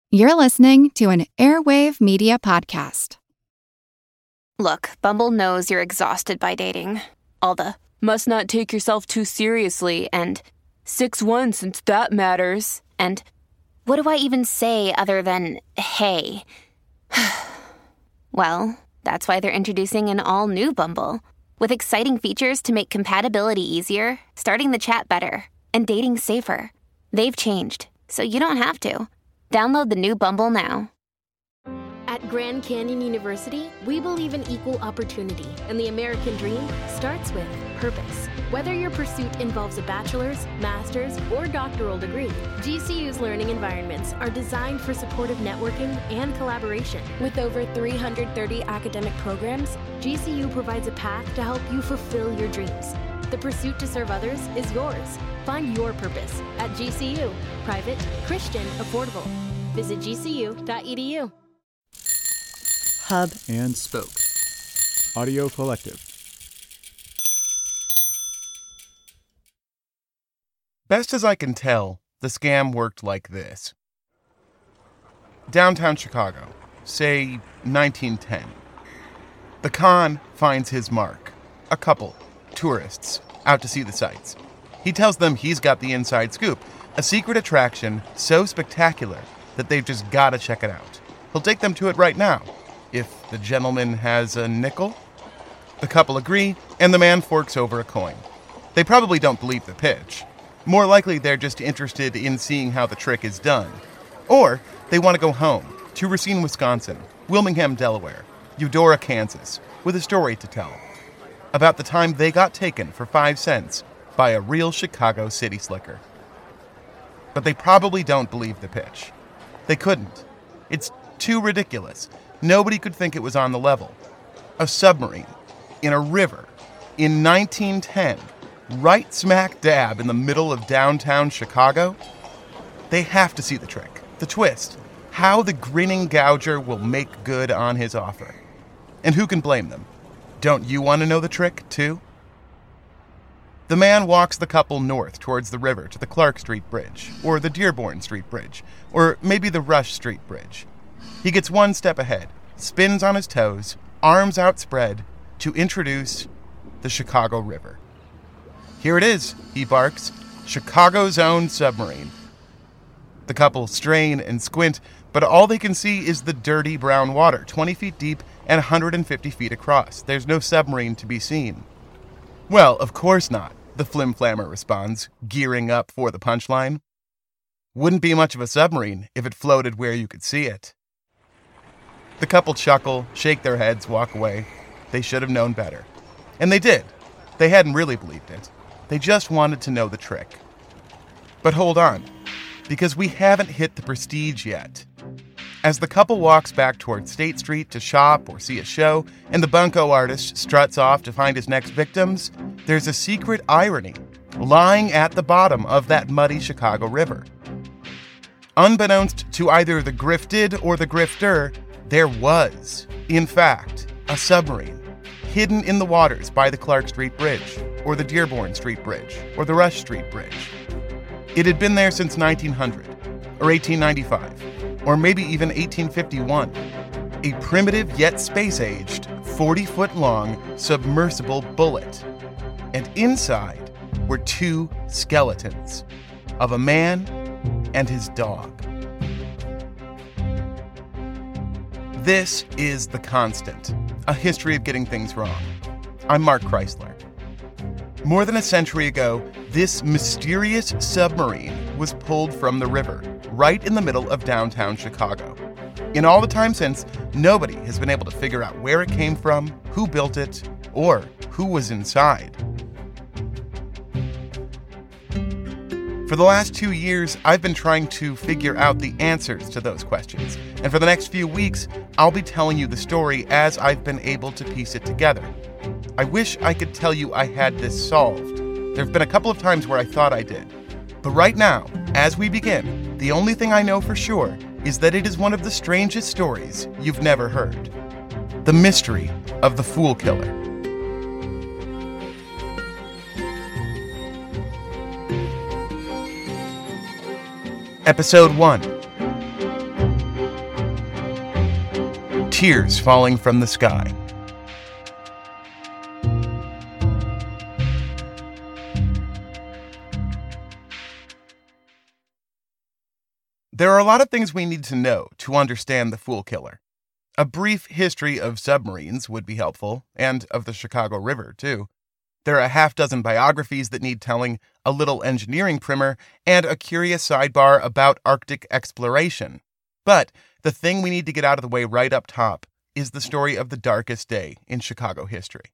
You're listening to an Airwave Media Podcast. Look, Bumble knows you're exhausted by dating. All the, must not take yourself too seriously, and 6'1" since that matters, and what do I even say other than, hey? Well, that's why they're introducing an all-new Bumble, with exciting features to make compatibility easier, starting the chat better, and dating safer. They've changed, so you don't have to. Download the new Bumble now. At Grand Canyon University, we believe in equal opportunity, and the American dream starts with purpose. Whether your pursuit involves a bachelor's, master's, or doctoral degree, GCU's learning environments are designed for supportive networking and collaboration. With over 330 academic programs, GCU provides a path to help you fulfill your dreams. The pursuit to serve others is yours. Find your purpose at GCU. Private, Christian, affordable. Visit gcu.edu. Hub and Spoke Audio Collective. Best as I can tell, the scam worked like this. Downtown Chicago, say 1910. The con finds his mark. A couple, tourists, out to see the sights. He tells them he's got the inside scoop, a secret attraction so spectacular that they've just got to check it out. He'll take them to it right now, if the gentleman has a nickel. The couple agree, and the man forks over a coin. They probably don't believe the pitch. More likely they're just interested in seeing how the trick is done. Or they want to go home, to Racine, Wisconsin, Wilmington, Delaware, Eudora, Kansas, with a story to tell about the time they got taken for 5 cents by a real Chicago city slicker. But they probably don't believe the pitch. They couldn't. It's too ridiculous. Nobody could think it was on the level. A submarine in a river in 1910, right smack dab in the middle of downtown Chicago. They have to see the trick, the twist, how the grinning gouger will make good on his offer. And who can blame them? Don't you want to know the trick, too? The man walks the couple north towards the river to the Clark Street Bridge, or the Dearborn Street Bridge, or maybe the Rush Street Bridge. He gets one step ahead, spins on his toes, arms outspread, to introduce the Chicago River. Here it is, he barks, Chicago's own submarine. The couple strain and squint, but all they can see is the dirty brown water, 20 feet deep and 150 feet across. There's no submarine to be seen. Well, of course not, the flim-flammer responds, gearing up for the punchline. Wouldn't be much of a submarine if it floated where you could see it. The couple chuckle, shake their heads, walk away. They should have known better. And they did. They hadn't really believed it. They just wanted to know the trick. But hold on, because we haven't hit the prestige yet. As the couple walks back towards State Street to shop or see a show, and the bunco artist struts off to find his next victims, there's a secret irony lying at the bottom of that muddy Chicago River. Unbeknownst to either the grifted or the grifter, there was, in fact, a submarine hidden in the waters by the Clark Street Bridge, or the Dearborn Street Bridge, or the Rush Street Bridge. It had been there since 1900, or 1895, or maybe even 1851. A primitive yet space-aged, 40-foot-long submersible bullet. And inside were 2 skeletons of a man and his dog. This is The Constant, a history of getting things wrong. I'm Mark Chrysler. More than a century ago, this mysterious submarine was pulled from the river, right in the middle of downtown Chicago. In all the time since, nobody has been able to figure out where it came from, who built it, or who was inside. For the last 2 years, I've been trying to figure out the answers to those questions. And for the next few weeks, I'll be telling you the story as I've been able to piece it together. I wish I could tell you I had this solved. There have been a couple of times where I thought I did. But right now, as we begin, the only thing I know for sure is that it is one of the strangest stories you've never heard. The mystery of the Fool Killer. Episode 1. tears falling from the sky. There are a lot of things we need to know to understand the Fool Killer. A brief history of submarines would be helpful, and of the Chicago River, too. There are a half-dozen biographies that need telling, a little engineering primer, and a curious sidebar about Arctic exploration. But the thing we need to get out of the way right up top is the story of the darkest day in Chicago history.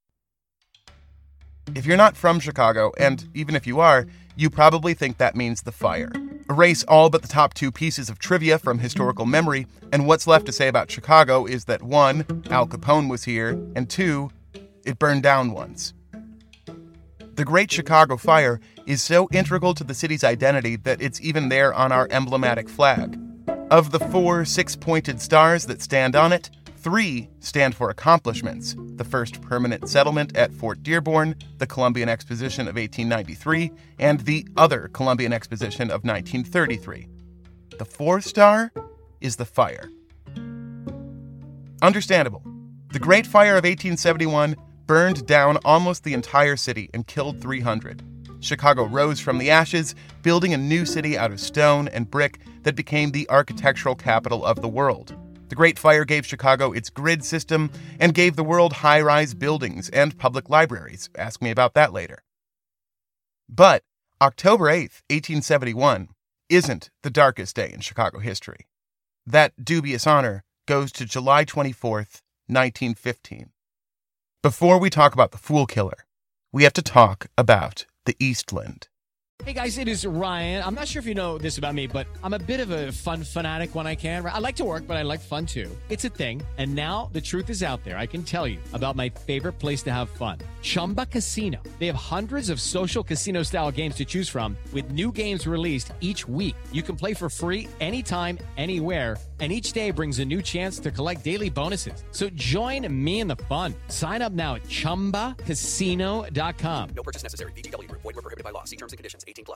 If you're not from Chicago, and even if you are, you probably think that means the fire. Erase all but the top two pieces of trivia from historical memory, and what's left to say about Chicago is that 1, Al Capone was here, and 2, it burned down once. The Great Chicago Fire is so integral to the city's identity that it's even there on our emblematic flag. Of the 4 6-pointed stars that stand on it, 3 stand for accomplishments: the first permanent settlement at Fort Dearborn, the Columbian Exposition of 1893, and the other Columbian Exposition of 1933. The 4th star is the fire. Understandable. The Great Fire of 1871 burned down almost the entire city and killed 300. Chicago rose from the ashes, building a new city out of stone and brick that became the architectural capital of the world. The Great Fire gave Chicago its grid system and gave the world high-rise buildings and public libraries. Ask me about that later. But October 8th, 1871, isn't the darkest day in Chicago history. That dubious honor goes to July 24th, 1915. Before we talk about the Fool Killer, we have to talk about the Eastland. Hey guys, it is Ryan. I'm not sure if you know this about me, but I'm a bit of a fun fanatic when I can. I like to work, but I like fun too. It's a thing. And now the truth is out there. I can tell you about my favorite place to have fun. Chumba Casino. They have hundreds of social casino style games to choose from with new games released each week. You can play for free anytime, anywhere. And each day brings a new chance to collect daily bonuses. So join me in the fun. Sign up now at ChumbaCasino.com. No purchase necessary. VGW Group. Void where prohibited by law. See terms and conditions. 18+.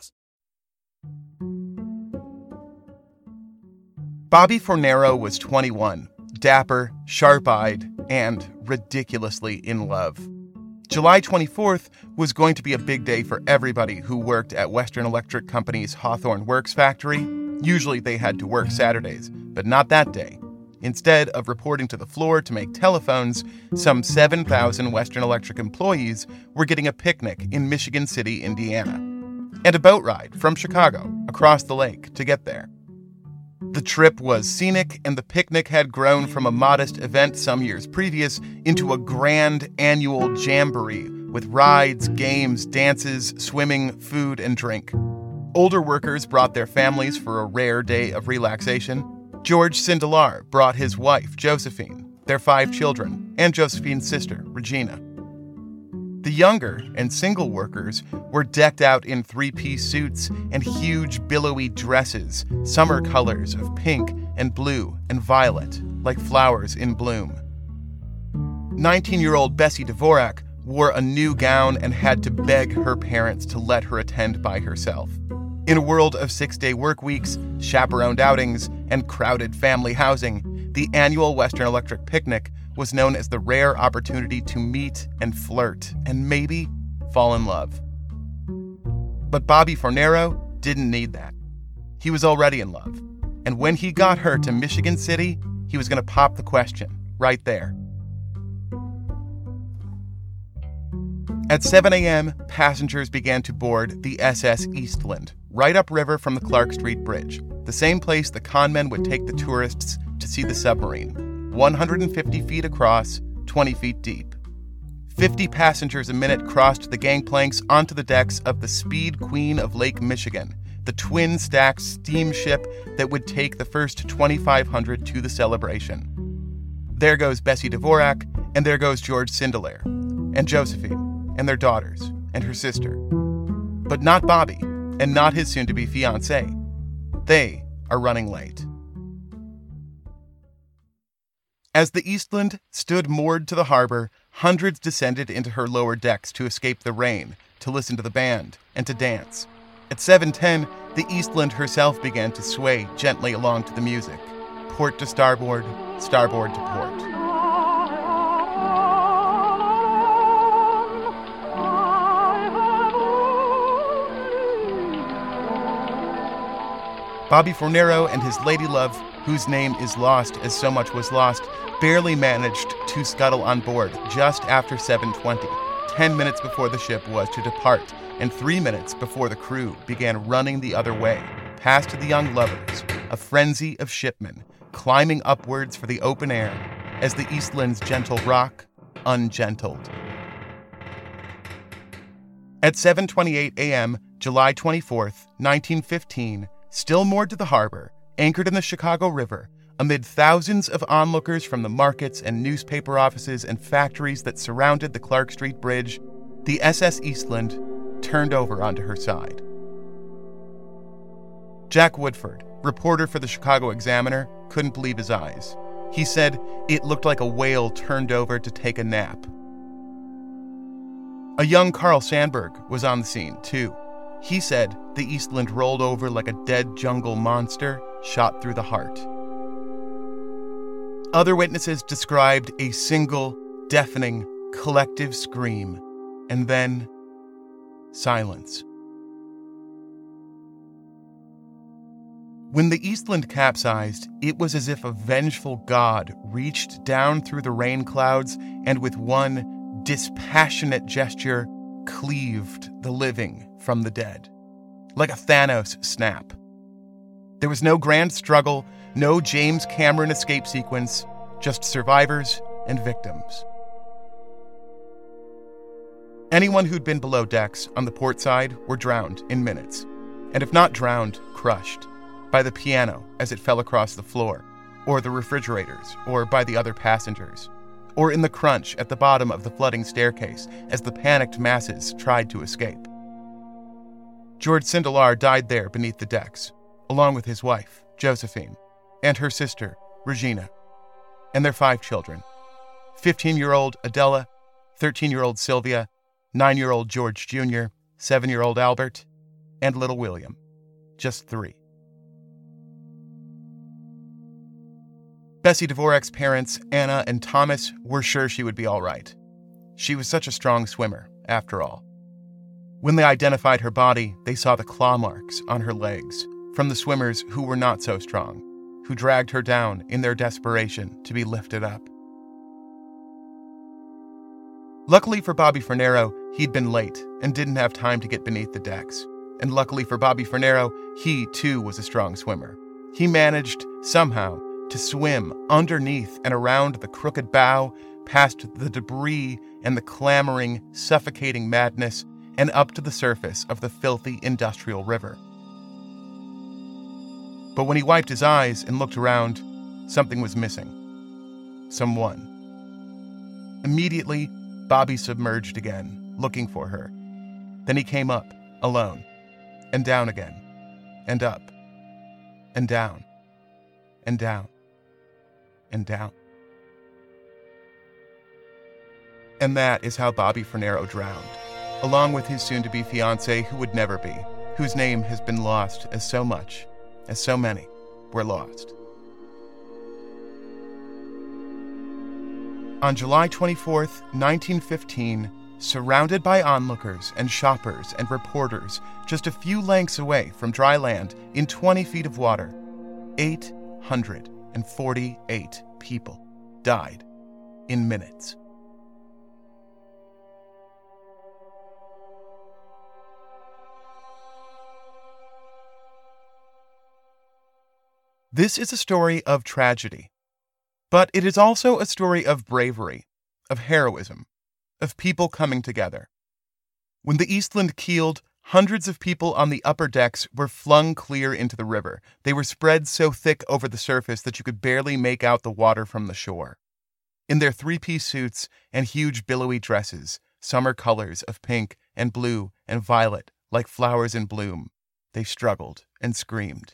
Bobby Fornero was 21, dapper, sharp-eyed, and ridiculously in love. July 24th was going to be a big day for everybody who worked at Western Electric Company's Hawthorne Works factory. Usually they had to work Saturdays, but not that day. Instead of reporting to the floor to make telephones, some 7,000 Western Electric employees were getting a picnic in Michigan City, Indiana, and a boat ride from Chicago across the lake to get there. The trip was scenic, and the picnic had grown from a modest event some years previous into a grand annual jamboree with rides, games, dances, swimming, food, and drink. Older workers brought their families for a rare day of relaxation. George Sindelar brought his wife, Josephine, their 5 children, and Josephine's sister, Regina. The younger and single workers were decked out in 3-piece suits and huge billowy dresses, summer colors of pink and blue and violet, like flowers in bloom. 19-year-old Bessie Dvorak wore a new gown and had to beg her parents to let her attend by herself. In a world of 6-day work weeks, chaperoned outings, and crowded family housing, the annual Western Electric picnic was known as the rare opportunity to meet and flirt and maybe fall in love. But Bobby Fornero didn't need that. He was already in love. And when he got her to Michigan City, he was going to pop the question right there. At 7 a.m., passengers began to board the SS Eastland, right upriver from the Clark Street Bridge, the same place the conmen would take the tourists to see the submarine, 150 feet across, 20 feet deep. 50 passengers a minute crossed the gangplanks onto the decks of the Speed Queen of Lake Michigan, the twin-stack steamship that would take the first 2,500 to the celebration. There goes Bessie Dvorak, and there goes George Sindelar, and Josephine, and their daughters, and her sister. But not Bobby, and not his soon-to-be fiancée. They are running late. As the Eastland stood moored to the harbor, hundreds descended into her lower decks to escape the rain, to listen to the band, and to dance. At 7:10, the Eastland herself began to sway gently along to the music. port to starboard, starboard to port. Bobby Fornero and his lady love, whose name is lost as so much was lost, barely managed to scuttle on board just after 7:20, 10 minutes before the ship was to depart, and 3 minutes before the crew began running the other way, past the young lovers, a frenzy of shipmen, climbing upwards for the open air as the Eastland's gentle rock ungentled. At 7:28 a.m., July 24th, 1915, still moored to the harbor, anchored in the Chicago River, amid thousands of onlookers from the markets and newspaper offices and factories that surrounded the Clark Street Bridge, the SS Eastland turned over onto her side. Jack Woodford, reporter for the Chicago Examiner, couldn't believe his eyes. He said it looked like a whale turned over to take a nap. A young Carl Sandburg was on the scene, too. He said the Eastland rolled over like a dead jungle monster shot through the heart. Other witnesses described a single, deafening, collective scream, and then silence. When the Eastland capsized, it was as if a vengeful god reached down through the rain clouds and with one dispassionate gesture cleaved the living from the dead, like a Thanos snap. There was no grand struggle, no James Cameron escape sequence, just survivors and victims. Anyone who'd been below decks on the port side were drowned in minutes, and if not drowned, crushed by the piano as it fell across the floor, or the refrigerators, or by the other passengers, or in the crunch at the bottom of the flooding staircase as the panicked masses tried to escape. George Sindelar died there beneath the decks, along with his wife, Josephine, and her sister, Regina, and their 5 children, 15-year-old Adela, 13-year-old Sylvia, 9-year-old George Jr., 7-year-old Albert, and little William, just 3. Bessie Dvorak's parents, Anna and Thomas, were sure she would be all right. She was such a strong swimmer, after all. When they identified her body, they saw the claw marks on her legs from the swimmers who were not so strong, who dragged her down in their desperation to be lifted up. Luckily for Bobby Fornero, he'd been late and didn't have time to get beneath the decks. And luckily for Bobby Fornero, he too was a strong swimmer. He managed, somehow, to swim underneath and around the crooked bow, past the debris and the clamoring, suffocating madness, and up to the surface of the filthy industrial river. But when he wiped his eyes and looked around, something was missing. Someone. Immediately, Bobby submerged again, looking for her. Then he came up, alone, and down again, and up, and down, and down, and down. And that is how Bobby Fornero drowned, along with his soon-to-be fiancée who would never be, whose name has been lost as so much, as so many were lost. On July 24th, 1915, surrounded by onlookers and shoppers and reporters, just a few lengths away from dry land in 20 feet of water, 848 people died in minutes. This is a story of tragedy, but it is also a story of bravery, of heroism, of people coming together. When the Eastland keeled, hundreds of people on the upper decks were flung clear into the river. They were spread so thick over the surface that you could barely make out the water from the shore. In their 3-piece suits and huge billowy dresses, summer colors of pink and blue and violet like flowers in bloom, they struggled and screamed.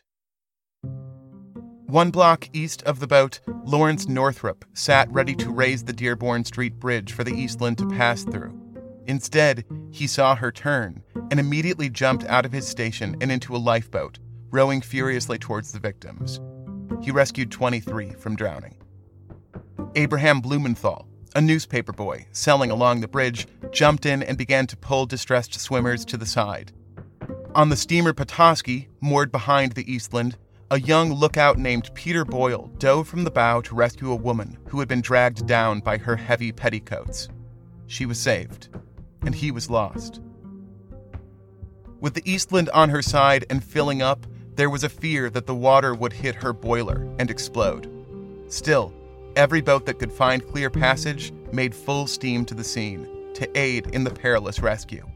1 block east of the boat, Lawrence Northrup sat ready to raise the Dearborn Street Bridge for the Eastland to pass through. Instead, he saw her turn and immediately jumped out of his station and into a lifeboat, rowing furiously towards the victims. He rescued 23 from drowning. Abraham Blumenthal, a newspaper boy selling along the bridge, jumped in and began to pull distressed swimmers to the side. On the steamer Petoskey, moored behind the Eastland, a young lookout named Peter Boyle dove from the bow to rescue a woman who had been dragged down by her heavy petticoats. She was saved, and he was lost. With the Eastland on her side and filling up, there was a fear that the water would hit her boiler and explode. Still, every boat that could find clear passage made full steam to the scene to aid in the perilous rescue.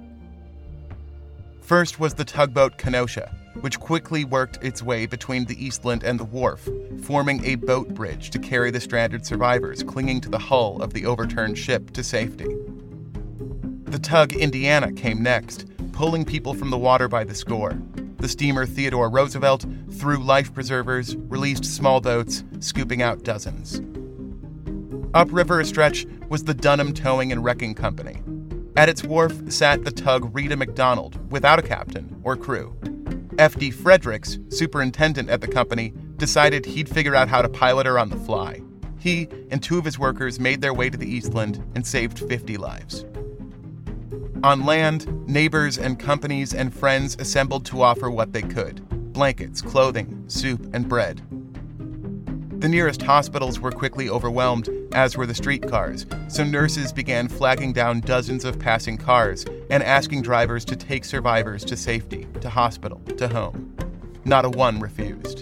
First was the tugboat Kenosha, which quickly worked its way between the Eastland and the wharf, forming a boat bridge to carry the stranded survivors clinging to the hull of the overturned ship to safety. The tug Indiana came next, pulling people from the water by the score. The steamer Theodore Roosevelt threw life preservers, released small boats, scooping out dozens. Upriver a stretch was the Dunham Towing and Wrecking Company. At its wharf sat the tug Rita McDonald without a captain or crew. F.D. Fredericks, superintendent at the company, decided he'd figure out how to pilot her on the fly. He and 2 of his workers made their way to the Eastland and saved 50 lives. On land, neighbors and companies and friends assembled to offer what they could: blankets, clothing, soup, and bread. The nearest hospitals were quickly overwhelmed, as were the streetcars, so nurses began flagging down dozens of passing cars and asking drivers to take survivors to safety, to hospital, to home. Not a one refused.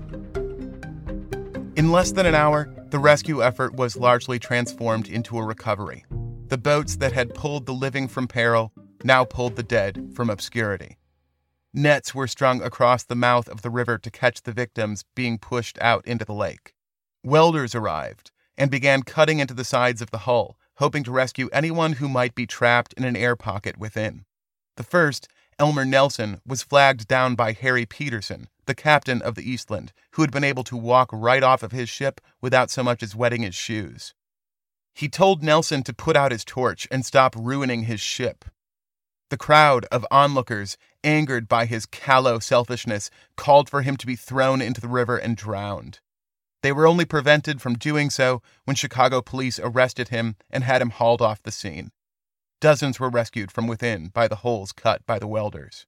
In less than an hour, the rescue effort was largely transformed into a recovery. The boats that had pulled the living from peril now pulled the dead from obscurity. Nets were strung across the mouth of the river to catch the victims being pushed out into the lake. Welders arrived and began cutting into the sides of the hull, hoping to rescue anyone who might be trapped in an air pocket within. The first, Elmer Nelson, was flagged down by Harry Peterson, the captain of the Eastland, who had been able to walk right off of his ship without so much as wetting his shoes. He told Nelson to put out his torch and stop ruining his ship. The crowd of onlookers, angered by his callow selfishness, called for him to be thrown into the river and drowned. They were only prevented from doing so when Chicago police arrested him and had him hauled off the scene. Dozens were rescued from within by the holes cut by the welders.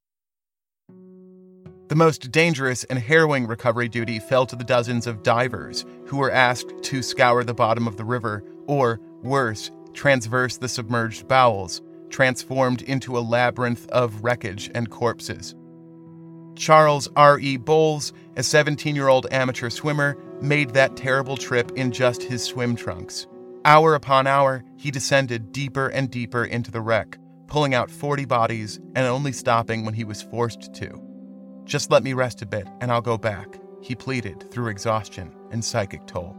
The most dangerous and harrowing recovery duty fell to the dozens of divers who were asked to scour the bottom of the river or, worse, transverse the submerged bowels, transformed into a labyrinth of wreckage and corpses. Charles R.E. Bowles, a 17-year-old amateur swimmer, made that terrible trip in just his swim trunks. Hour upon hour, he descended deeper and deeper into the wreck, pulling out 40 bodies and only stopping when he was forced to. "Just let me rest a bit and I'll go back," he pleaded through exhaustion and psychic toll.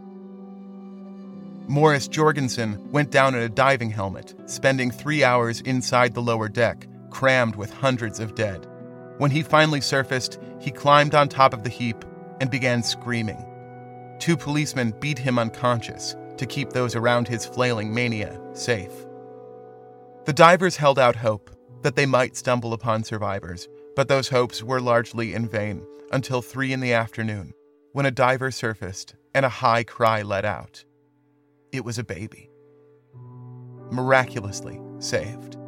Morris Jorgensen went down in a diving helmet, spending 3 hours inside the lower deck, crammed with hundreds of dead. When he finally surfaced, he climbed on top of the heap and began screaming. 2 policemen beat him unconscious to keep those around his flailing mania safe. The divers held out hope that they might stumble upon survivors, but those hopes were largely in vain until 3 p.m, when a diver surfaced and a high cry let out. It was a baby. Miraculously saved.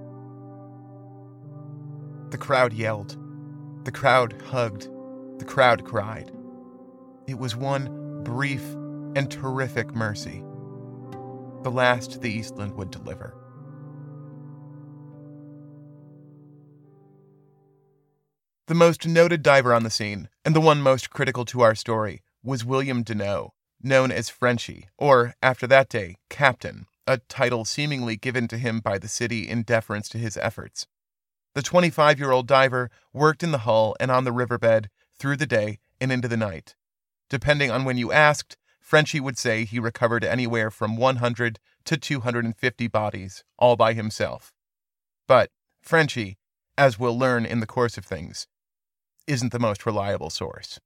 The crowd yelled. The crowd hugged. The crowd cried. It was one brief and terrific mercy, the last the Eastland would deliver. The most noted diver on the scene, and the one most critical to our story, was William Deneau, known as Frenchie, or, after that day, Captain, a title seemingly given to him by the city in deference to his efforts. The 25-year-old diver worked in the hull and on the riverbed through the day and into the night. Depending on when you asked, Frenchie would say he recovered anywhere from 100 to 250 bodies, all by himself. But Frenchie, as we'll learn in the course of things, isn't the most reliable source.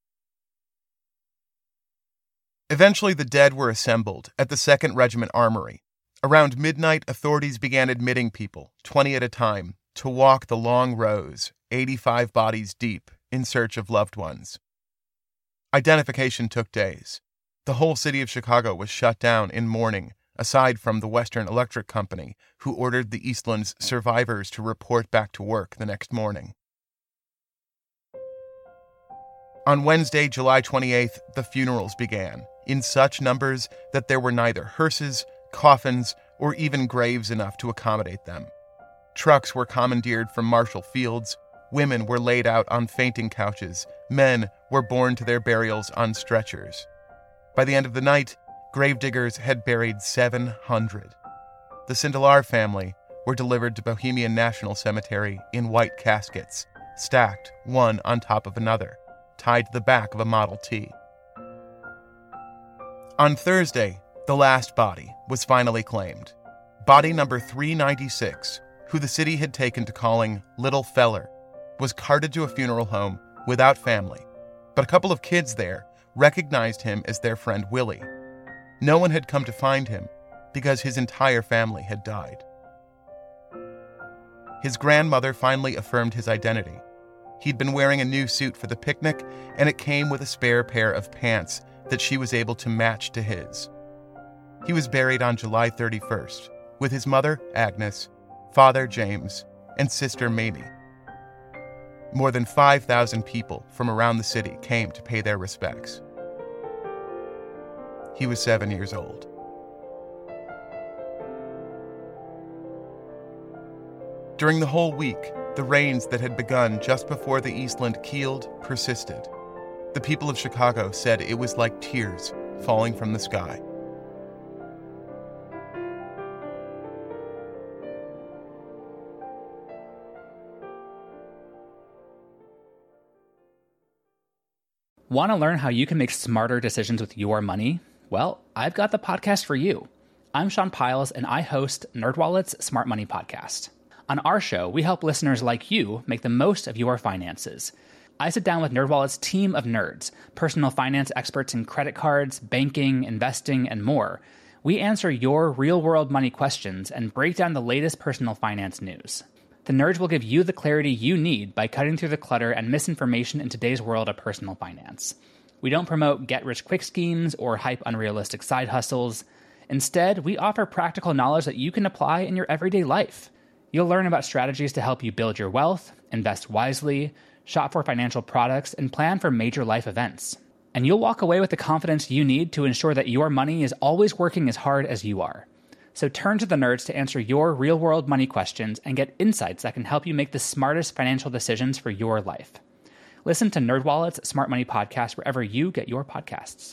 Eventually, the dead were assembled at the 2nd Regiment Armory. Around midnight, authorities began admitting people, 20 at a time, to walk the long rows, 85 bodies deep, in search of loved ones. Identification took days. The whole city of Chicago was shut down in mourning, aside from the Western Electric Company, who ordered the Eastland's survivors to report back to work the next morning. On Wednesday, July 28th, the funerals began, in such numbers that there were neither hearses, coffins, or even graves enough to accommodate them. Trucks were commandeered from Marshall Fields, women were laid out on fainting couches, men were borne to their burials on stretchers. By the end of the night, gravediggers had buried 700. The Sindelar family were delivered to Bohemian National Cemetery in white caskets, stacked one on top of another, tied to the back of a Model T. On Thursday, the last body was finally claimed. Body number 396, who the city had taken to calling Little Feller, was carted to a funeral home without family, but a couple of kids there recognized him as their friend Willie. No one had come to find him because his entire family had died. His grandmother finally affirmed his identity. He'd been wearing a new suit for the picnic, and it came with a spare pair of pants that she was able to match to his. He was buried on July 31st with his mother, Agnes, father, James, and sister, Mamie. More than 5,000 people from around the city came to pay their respects. He was 7 years old. During the whole week, the rains that had begun just before the Eastland keeled persisted. The people of Chicago said it was like tears falling from the sky. Want to learn how you can make smarter decisions with your money? Well, I've got the podcast for you. I'm Sean Piles, and I host NerdWallet's Smart Money Podcast. On our show, we help listeners like you make the most of your finances. I sit down with NerdWallet's team of nerds, personal finance experts in credit cards, banking, investing, and more. We answer your real-world money questions and break down the latest personal finance news. The nerds will give you the clarity you need by cutting through the clutter and misinformation in today's world of personal finance. We don't promote get-rich-quick schemes or hype unrealistic side hustles. Instead, we offer practical knowledge that you can apply in your everyday life. You'll learn about strategies to help you build your wealth, invest wisely, shop for financial products, and plan for major life events. And you'll walk away with the confidence you need to ensure that your money is always working as hard as you are. So turn to the nerds to answer your real-world money questions and get insights that can help you make the smartest financial decisions for your life. Listen to NerdWallet's Smart Money Podcast wherever you get your podcasts.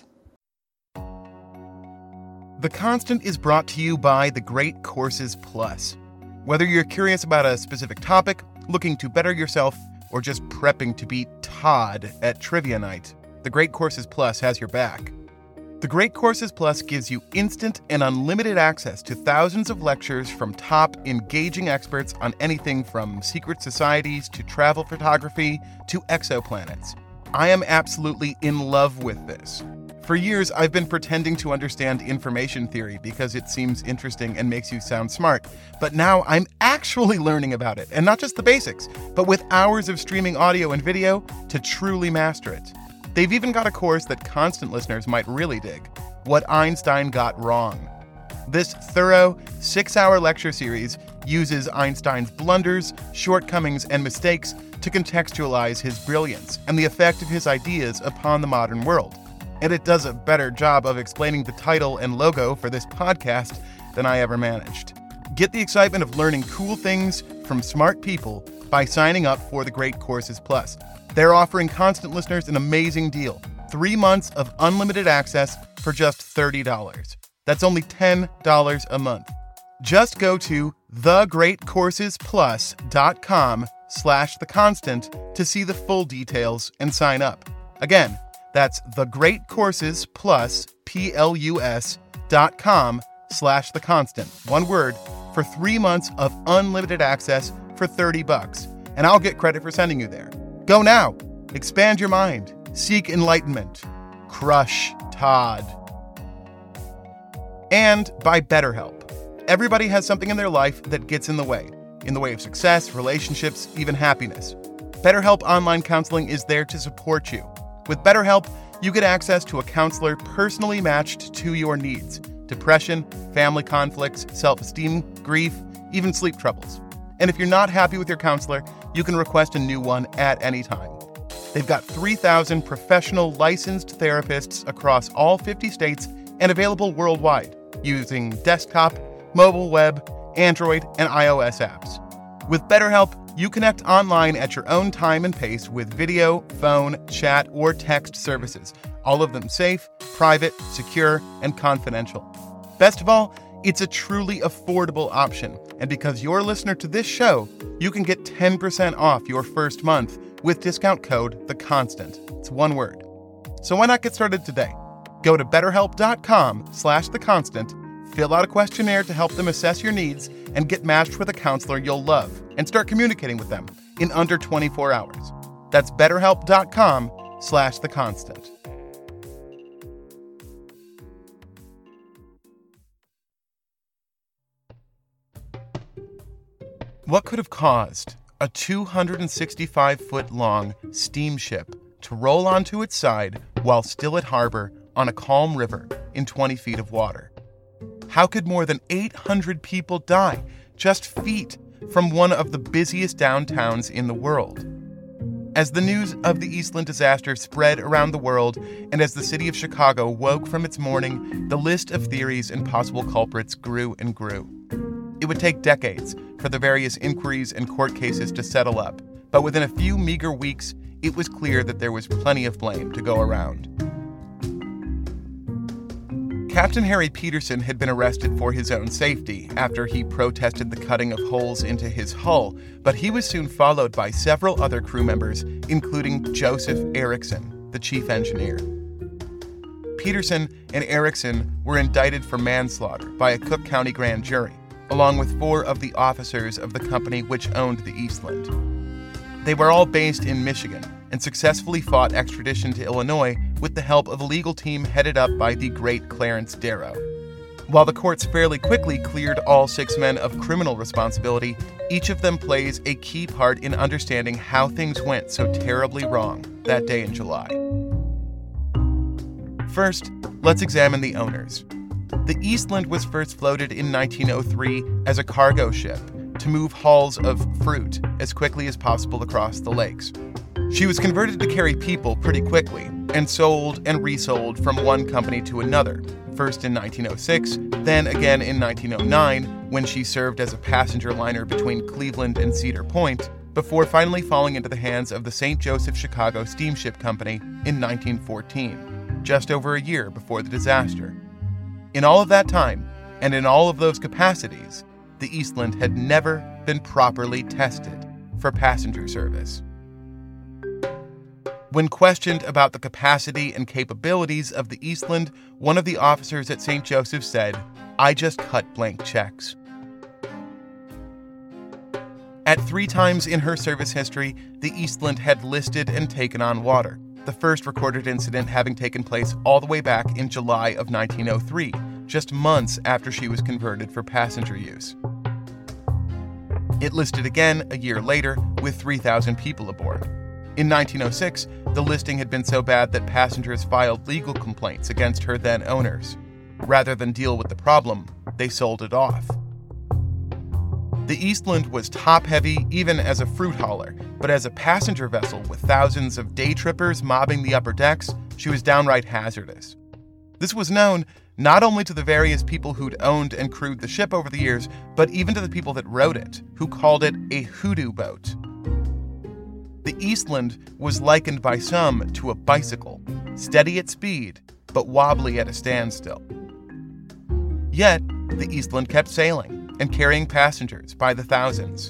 The Constant is brought to you by The Great Courses Plus. Whether you're curious about a specific topic, looking to better yourself, or just prepping to beat Todd at Trivia Night, The Great Courses Plus has your back. The Great Courses Plus gives you instant and unlimited access to thousands of lectures from top, engaging experts on anything from secret societies to travel photography to exoplanets. I am absolutely in love with this. For years, I've been pretending to understand information theory because it seems interesting and makes you sound smart. But now I'm actually learning about it, and not just the basics, but with hours of streaming audio and video to truly master it. They've even got a course that Constant listeners might really dig, What Einstein Got Wrong. This thorough, 6-hour lecture series uses Einstein's blunders, shortcomings, and mistakes to contextualize his brilliance and the effect of his ideas upon the modern world. And it does a better job of explaining the title and logo for this podcast than I ever managed. Get the excitement of learning cool things from smart people by signing up for the Great Courses Plus. They're offering Constant listeners an amazing deal. 3 months of unlimited access for just $30. That's only $10 a month. Just go to thegreatcoursesplus.com/theconstant to see the full details and sign up. Again, that's thegreatcoursesplus.com/theconstant. One word, for 3 months of unlimited access for $30. And I'll get credit for sending you there. Go now. Expand your mind. Seek enlightenment. Crush Todd. And by BetterHelp. Everybody has something in their life that gets in the way of success, relationships, even happiness. BetterHelp Online Counseling is there to support you. With BetterHelp, you get access to a counselor personally matched to your needs: depression, family conflicts, self-esteem, grief, even sleep troubles. And if you're not happy with your counselor, you can request a new one at any time. They've got 3,000 professional licensed therapists across all 50 states and available worldwide using desktop, mobile web, Android, and iOS apps. With BetterHelp, you connect online at your own time and pace with video, phone, chat, or text services, all of them safe, private, secure, and confidential. Best of all, it's a truly affordable option, and because you're a listener to this show, you can get 10% off your first month with discount code TheConstant. It's one word. So why not get started today? Go to BetterHelp.com/TheConstant, fill out a questionnaire to help them assess your needs, and get matched with a counselor you'll love, and start communicating with them in under 24 hours. That's BetterHelp.com/TheConstant. What could have caused a 265-foot-long steamship to roll onto its side while still at harbor on a calm river in 20 feet of water? How could more than 800 people die just feet from one of the busiest downtowns in the world? As the news of the Eastland disaster spread around the world, and as the city of Chicago woke from its mourning, the list of theories and possible culprits grew and grew. It would take decades for the various inquiries and court cases to settle up, but within a few meager weeks, it was clear that there was plenty of blame to go around. Captain Harry Peterson had been arrested for his own safety after he protested the cutting of holes into his hull, but he was soon followed by several other crew members, including Joseph Erickson, the chief engineer. Peterson and Erickson were indicted for manslaughter by a Cook County grand jury, along with 4 of the officers of the company which owned the Eastland. They were all based in Michigan and successfully fought extradition to Illinois with the help of a legal team headed up by the great Clarence Darrow. While the courts fairly quickly cleared all 6 men of criminal responsibility, each of them plays a key part in understanding how things went so terribly wrong that day in July. First, let's examine the owners. The Eastland was first floated in 1903 as a cargo ship to move hauls of fruit as quickly as possible across the lakes. She was converted to carry people pretty quickly and sold and resold from one company to another, first in 1906, then again in 1909 when she served as a passenger liner between Cleveland and Cedar Point, before finally falling into the hands of the St. Joseph Chicago Steamship Company in 1914, just over a year before the disaster. In all of that time, and in all of those capacities, the Eastland had never been properly tested for passenger service. When questioned about the capacity and capabilities of the Eastland, one of the officers at St. Joseph said, "I just cut blank checks." At 3 times in her service history, the Eastland had listed and taken on water, the first recorded incident having taken place all the way back in July of 1903, just months after she was converted for passenger use. It listed again a year later with 3,000 people aboard. In 1906, the listing had been so bad that passengers filed legal complaints against her then owners. Rather than deal with the problem, they sold it off. The Eastland was top-heavy even as a fruit hauler, but as a passenger vessel with thousands of day trippers mobbing the upper decks, she was downright hazardous. This was known not only to the various people who'd owned and crewed the ship over the years, but even to the people that rode it, who called it a hoodoo boat. The Eastland was likened by some to a bicycle, steady at speed, but wobbly at a standstill. Yet, the Eastland kept sailing and carrying passengers by the thousands.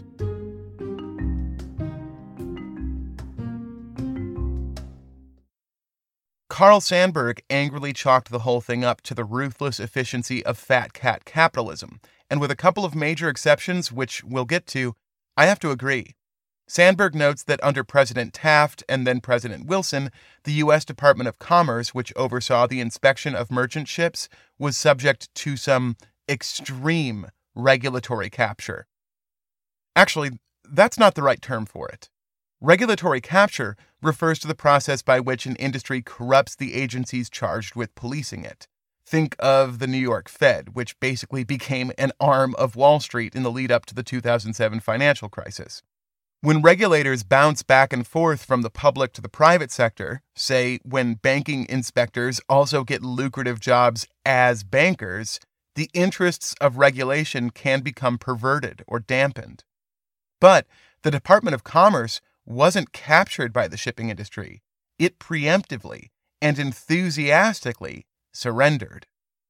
Carl Sandburg angrily chalked the whole thing up to the ruthless efficiency of fat cat capitalism, and with a couple of major exceptions, which we'll get to, I have to agree. Sandburg notes that under President Taft and then President Wilson, the U.S. Department of Commerce, which oversaw the inspection of merchant ships, was subject to some extreme regulatory capture. Actually, that's not the right term for it. Regulatory capture refers to the process by which an industry corrupts the agencies charged with policing it. Think of the New York Fed, which basically became an arm of Wall Street in the lead up to the 2007 financial crisis. When regulators bounce back and forth from the public to the private sector, say when banking inspectors also get lucrative jobs as bankers, the interests of regulation can become perverted or dampened. But the Department of Commerce wasn't captured by the shipping industry. It preemptively and enthusiastically surrendered.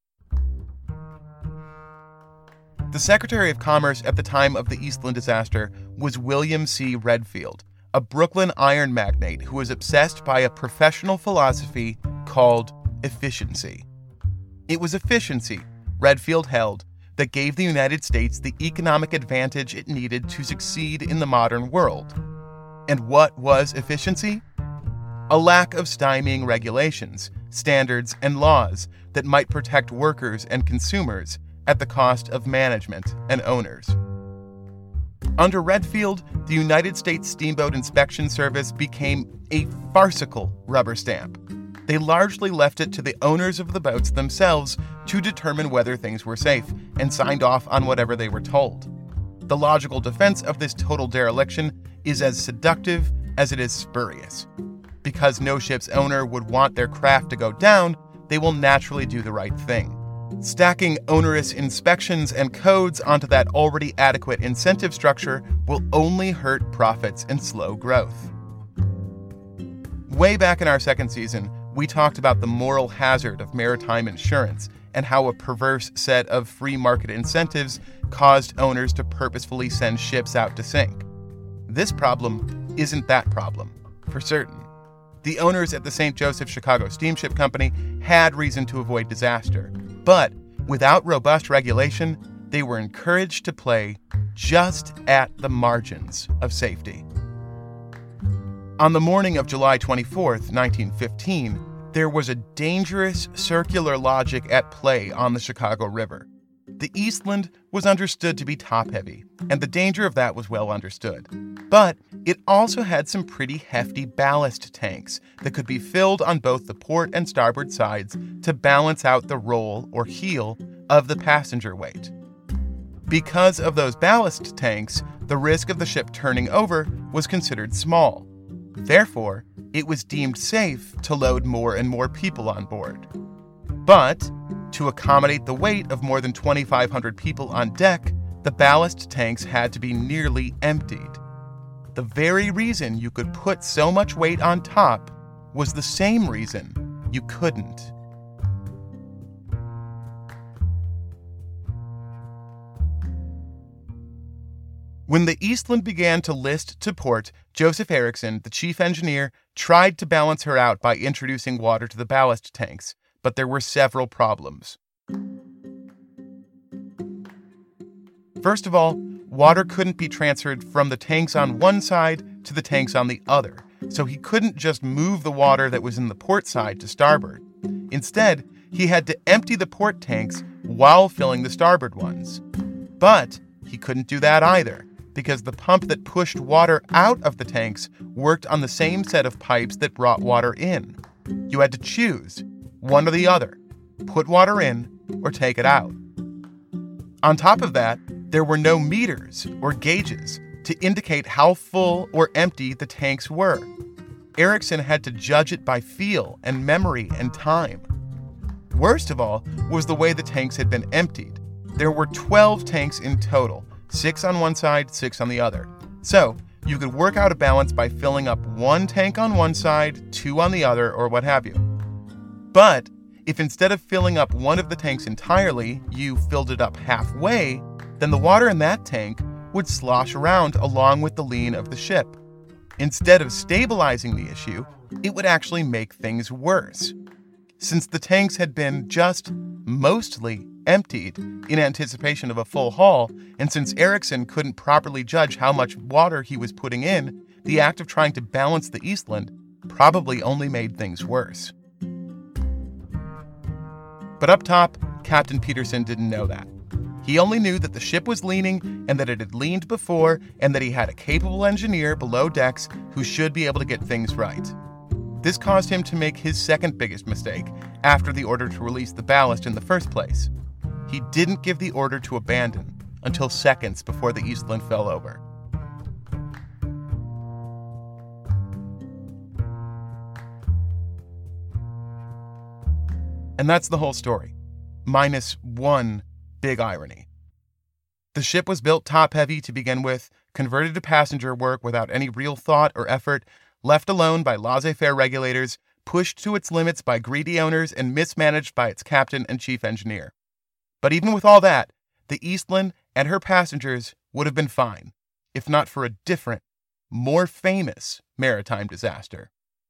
The Secretary of Commerce at the time of the Eastland disaster was William C. Redfield, a Brooklyn iron magnate who was obsessed by a professional philosophy called efficiency. It was efficiency, Redfield held, that gave the United States the economic advantage it needed to succeed in the modern world. And what was efficiency? A lack of stymieing regulations, standards, and laws that might protect workers and consumers at the cost of management and owners. Under Redfield, the United States Steamboat Inspection Service became a farcical rubber stamp. They largely left it to the owners of the boats themselves to determine whether things were safe and signed off on whatever they were told. The logical defense of this total dereliction is as seductive as it is spurious. Because no ship's owner would want their craft to go down, they will naturally do the right thing. Stacking onerous inspections and codes onto that already adequate incentive structure will only hurt profits and slow growth. Way back in our second season, we talked about the moral hazard of maritime insurance and how a perverse set of free market incentives caused owners to purposefully send ships out to sink. This problem isn't that problem, for certain. The owners at the St. Joseph Chicago Steamship Company had reason to avoid disaster, but without robust regulation, they were encouraged to play just at the margins of safety. On the morning of July 24th, 1915, there was a dangerous circular logic at play on the Chicago River. The Eastland was understood to be top-heavy, and the danger of that was well understood. But it also had some pretty hefty ballast tanks that could be filled on both the port and starboard sides to balance out the roll or heel of the passenger weight. Because of those ballast tanks, the risk of the ship turning over was considered small. Therefore, it was deemed safe to load more and more people on board. But to accommodate the weight of more than 2,500 people on deck, the ballast tanks had to be nearly emptied. The very reason you could put so much weight on top was the same reason you couldn't. When the Eastland began to list to port, Joseph Erickson, the chief engineer, tried to balance her out by introducing water to the ballast tanks, but there were several problems. First of all, water couldn't be transferred from the tanks on one side to the tanks on the other, so he couldn't just move the water that was in the port side to starboard. Instead, he had to empty the port tanks while filling the starboard ones. But he couldn't do that either, because the pump that pushed water out of the tanks worked on the same set of pipes that brought water in. You had to choose one or the other, put water in or take it out. On top of that, there were no meters or gauges to indicate how full or empty the tanks were. Erickson had to judge it by feel and memory and time. Worst of all was the way the tanks had been emptied. There were 12 tanks in total, 6 on one side, 6 on the other. So you could work out a balance by filling up one tank on one side, 2 on the other, or what have you. But if instead of filling up one of the tanks entirely, you filled it up halfway, then the water in that tank would slosh around along with the lean of the ship. Instead of stabilizing the issue, it would actually make things worse. Since the tanks had been just mostly emptied in anticipation of a full haul, and since Erickson couldn't properly judge how much water he was putting in, the act of trying to balance the Eastland probably only made things worse. But up top, Captain Peterson didn't know that. He only knew that the ship was leaning and that it had leaned before and that he had a capable engineer below decks who should be able to get things right. This caused him to make his second biggest mistake after the order to release the ballast in the first place. He didn't give the order to abandon until seconds before the Eastland fell over. And that's the whole story, minus one big irony. The ship was built top-heavy to begin with, converted to passenger work without any real thought or effort, left alone by laissez-faire regulators, pushed to its limits by greedy owners, and mismanaged by its captain and chief engineer. But even with all that, the Eastland and her passengers would have been fine, if not for a different, more famous maritime disaster.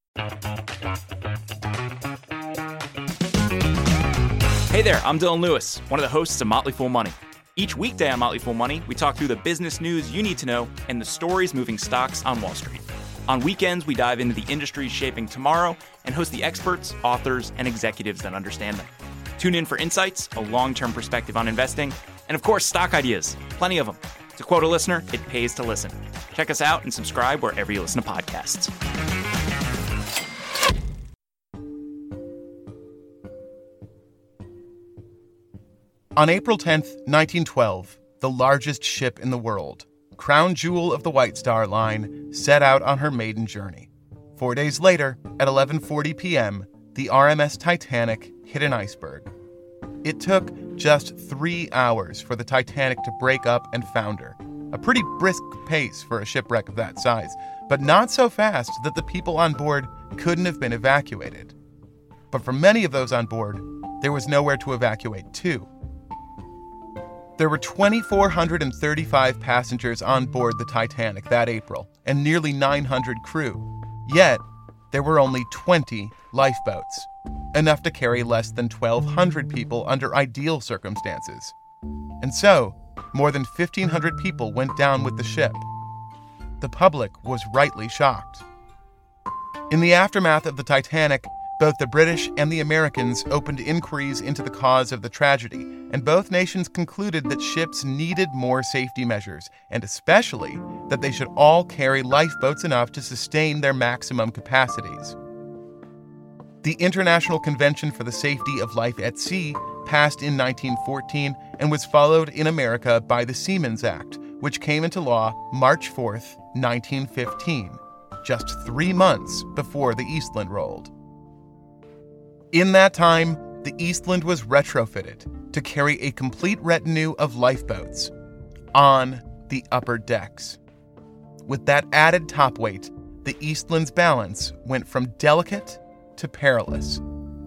Hey there, I'm Dylan Lewis, one of the hosts of Motley Fool Money. Each weekday on Motley Fool Money, we talk through the business news you need to know and the stories moving stocks on Wall Street. On weekends, we dive into the industries shaping tomorrow and host the experts, authors, and executives that understand them. Tune in for insights, a long-term perspective on investing, and of course, stock ideas. Plenty of them. To quote a listener, it pays to listen. Check us out and subscribe wherever you listen to podcasts. On April 10th, 1912, the largest ship in the world, crown jewel of the White Star Line, set out on her maiden journey. 4 days later, at 11:40 p.m., the RMS Titanic hit an iceberg. It took just 3 hours for the Titanic to break up and founder, a pretty brisk pace for a shipwreck of that size, but not so fast that the people on board couldn't have been evacuated. But for many of those on board, there was nowhere to evacuate to. There were 2,435 passengers on board the Titanic that April, and nearly 900 crew. Yet, there were only 20 lifeboats, enough to carry less than 1,200 people under ideal circumstances. And so, more than 1,500 people went down with the ship. The public was rightly shocked. In the aftermath of the Titanic, both the British and the Americans opened inquiries into the cause of the tragedy, and both nations concluded that ships needed more safety measures, and especially that they should all carry lifeboats enough to sustain their maximum capacities. The International Convention for the Safety of Life at Sea passed in 1914 and was followed in America by the Seamen's Act, which came into law March 4th, 1915, just 3 months before the Eastland rolled. In that time, the Eastland was retrofitted to carry a complete retinue of lifeboats on the upper decks. With that added top weight, the Eastland's balance went from delicate to perilous.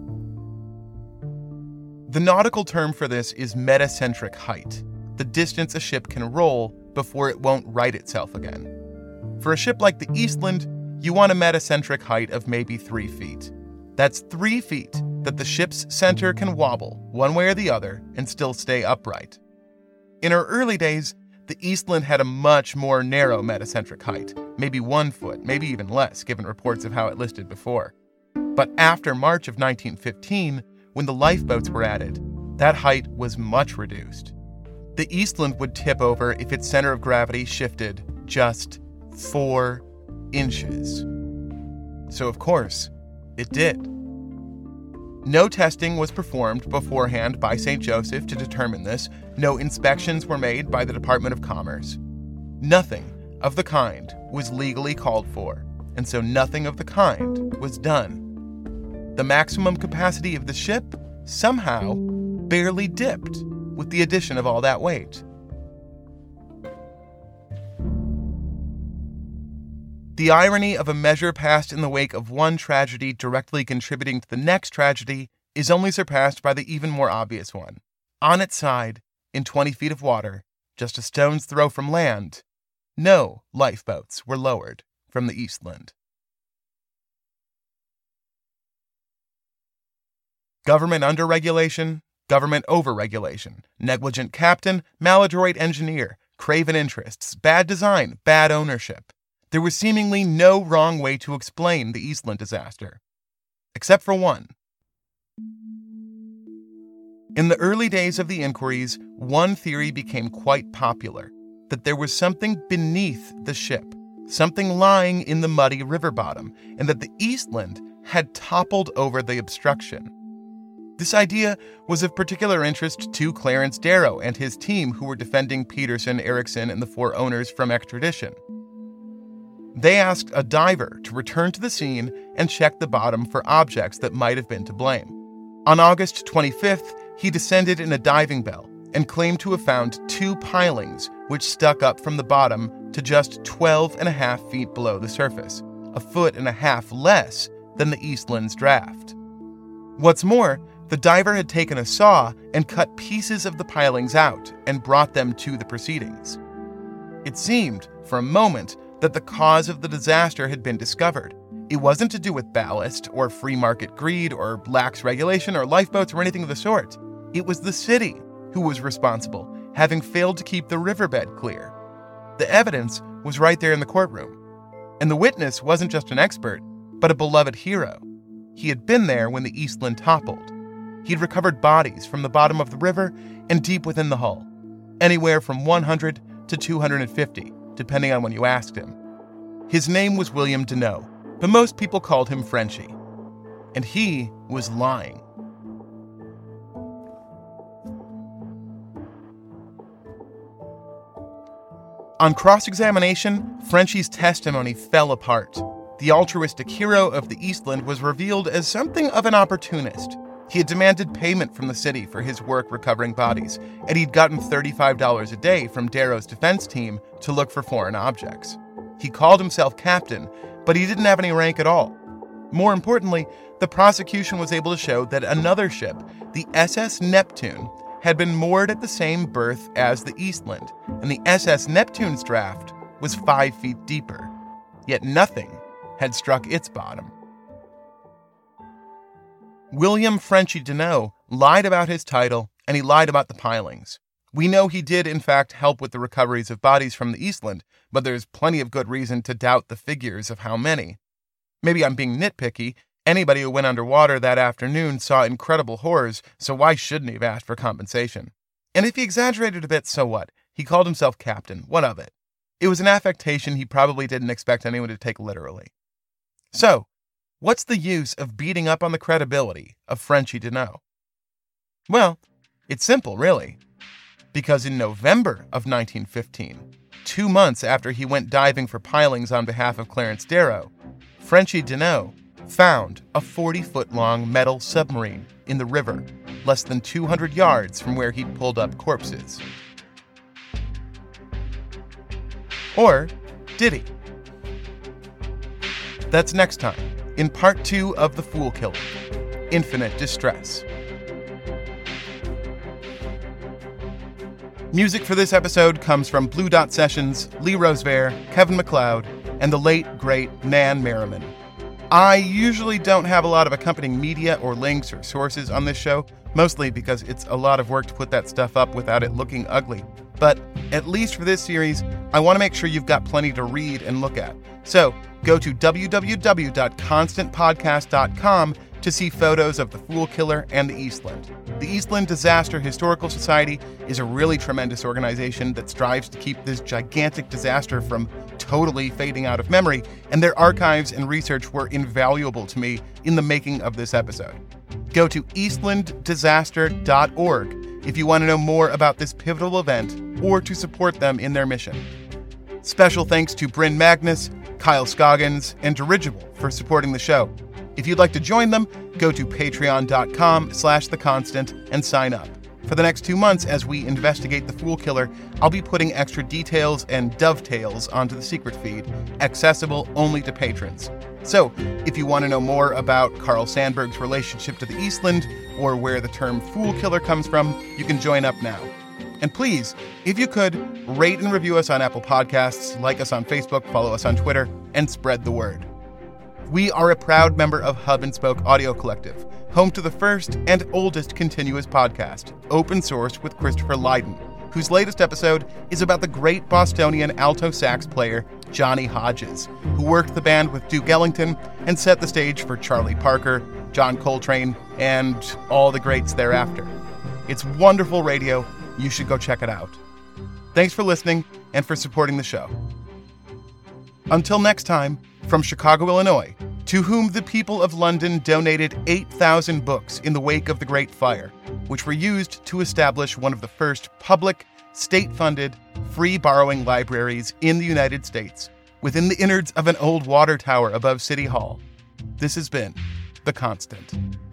The nautical term for this is metacentric height, the distance a ship can roll before it won't right itself again. For a ship like the Eastland, you want a metacentric height of maybe 3 feet. That's 3 feet that the ship's center can wobble one way or the other and still stay upright. In her early days, the Eastland had a much more narrow metacentric height, maybe 1 foot, maybe even less, given reports of how it listed before. But after March of 1915, when the lifeboats were added, that height was much reduced. The Eastland would tip over if its center of gravity shifted just 4 inches. So of course, it did. No testing was performed beforehand by St. Joseph to determine this. No inspections were made by the Department of Commerce. Nothing of the kind was legally called for, and so nothing of the kind was done. The maximum capacity of the ship somehow barely dipped with the addition of all that weight. The irony of a measure passed in the wake of one tragedy directly contributing to the next tragedy is only surpassed by the even more obvious one. On its side, in 20 feet of water, just a stone's throw from land, no lifeboats were lowered from the Eastland. Government under-regulation, government over-regulation, negligent captain, maladroit engineer, craven interests, bad design, bad ownership. There was seemingly no wrong way to explain the Eastland disaster. Except for one. In the early days of the inquiries, one theory became quite popular, that there was something beneath the ship, something lying in the muddy river bottom, and that the Eastland had toppled over the obstruction. This idea was of particular interest to Clarence Darrow and his team, who were defending Peterson, Erickson, and the 4 owners from extradition. They asked a diver to return to the scene and check the bottom for objects that might have been to blame. On August 25th, he descended in a diving bell and claimed to have found 2 pilings which stuck up from the bottom to just 12.5 feet below the surface, 1.5 feet less than the Eastland's draft. What's more, the diver had taken a saw and cut pieces of the pilings out and brought them to the proceedings. It seemed, for a moment, that the cause of the disaster had been discovered. It wasn't to do with ballast or free market greed or lax regulation or lifeboats or anything of the sort. It was the city who was responsible, having failed to keep the riverbed clear. The evidence was right there in the courtroom. And the witness wasn't just an expert, but a beloved hero. He had been there when the Eastland toppled. He'd recovered bodies from the bottom of the river and deep within the hull, anywhere from 100 to 250, depending on when you asked him. His name was William Deneau, but most people called him Frenchie. And he was lying. On cross-examination, Frenchie's testimony fell apart. The altruistic hero of the Eastland was revealed as something of an opportunist. He had demanded payment from the city for his work recovering bodies, and he'd gotten $35 a day from Darrow's defense team to look for foreign objects. He called himself captain, but he didn't have any rank at all. More importantly, the prosecution was able to show that another ship, the SS Neptune, had been moored at the same berth as the Eastland, and the SS Neptune's draft was 5 feet deeper. Yet nothing had struck its bottom. William Frenchie Deneau lied about his title, and he lied about the pilings. We know he did, in fact, help with the recoveries of bodies from the Eastland, but there's plenty of good reason to doubt the figures of how many. Maybe I'm being nitpicky. Anybody who went underwater that afternoon saw incredible horrors, so why shouldn't he have asked for compensation? And if he exaggerated a bit, so what? He called himself captain. What of it? It was an affectation he probably didn't expect anyone to take literally. So, what's the use of beating up on the credibility of Frenchie Deneau? Well, it's simple, really. Because in November of 1915, 2 months after he went diving for pilings on behalf of Clarence Darrow, Frenchie Deneau found a 40-foot-long metal submarine in the river, less than 200 yards from where he'd pulled up corpses. Or did he? That's next time, in Part 2 of The Fool Killer, Infinite Distress. Music for this episode comes from Blue Dot Sessions, Lee Rosevere, Kevin MacLeod, and the late, great Nan Merriman. I usually don't have a lot of accompanying media or links or sources on this show, mostly because it's a lot of work to put that stuff up without it looking ugly. But at least for this series, I want to make sure you've got plenty to read and look at. So go to www.constantpodcast.com to see photos of the Fool Killer and the Eastland. The Eastland Disaster Historical Society is a really tremendous organization that strives to keep this gigantic disaster from totally fading out of memory, and their archives and research were invaluable to me in the making of this episode. Go to eastlanddisaster.org if you want to know more about this pivotal event or to support them in their mission. Special thanks to Bryn Magnus, Kyle Scoggins, and Dirigible for supporting the show. If you'd like to join them, go to patreon.com/theconstant and sign up. For the next 2 months, as we investigate the Fool Killer, I'll be putting extra details and dovetails onto the secret feed, accessible only to patrons. So, if you want to know more about Carl Sandburg's relationship to the Eastland, or where the term Fool Killer comes from, you can join up now. And please, if you could, rate and review us on Apple Podcasts, like us on Facebook, follow us on Twitter, and spread the word. We are a proud member of Hub and Spoke Audio Collective, home to the first and oldest continuous podcast, Open Source with Christopher Lydon, whose latest episode is about the great Bostonian alto sax player Johnny Hodges, who worked the band with Duke Ellington and set the stage for Charlie Parker, John Coltrane, and all the greats thereafter. It's wonderful radio. You should go check it out. Thanks for listening and for supporting the show. Until next time, from Chicago, Illinois, to whom the people of London donated 8,000 books in the wake of the Great Fire, which were used to establish one of the first public, state-funded, free borrowing libraries in the United States, within the innards of an old water tower above City Hall. This has been The Constant.